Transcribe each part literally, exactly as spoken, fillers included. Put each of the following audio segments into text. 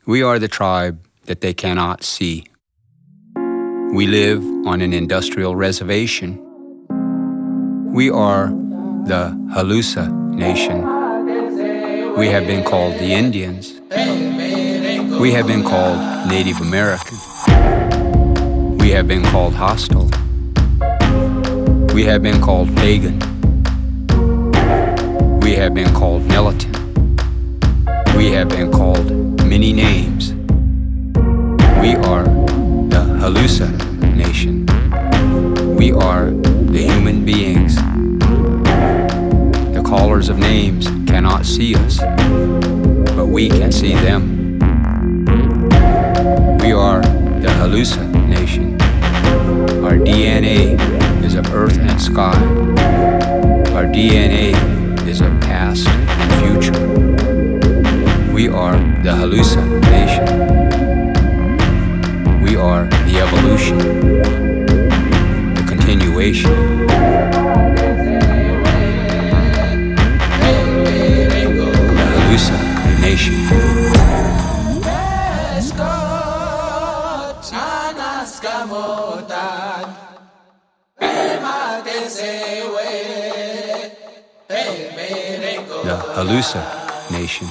We are the tribe that they cannot see. We live on an industrial reservation. We are the Halusa Nation. We have been called the Indians. We have been called Native American. We have been called hostile. We have been called pagan. We have been called militant. We have been called many names. We are the Halusa Nation. We are the human beings. The callers of names cannot see us, but we can see them. We are the Halusa Nation. Our D N A is of earth and sky. Our D N A is of past and future. We are the Halusa Nation. We are the evolution, the continuation. The Halusa Nation. The Halusa Nation.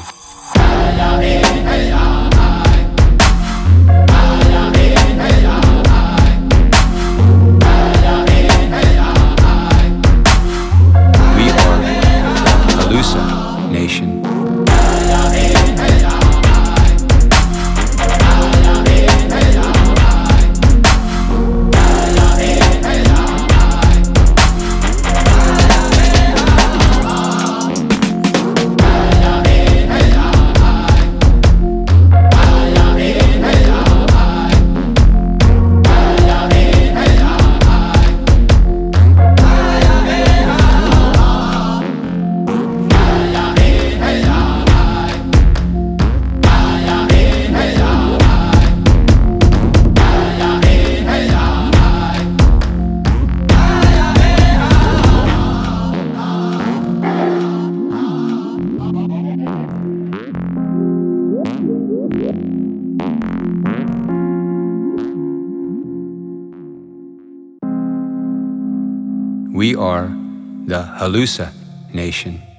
We are the Halusa Nation. We are the Halusa Nation.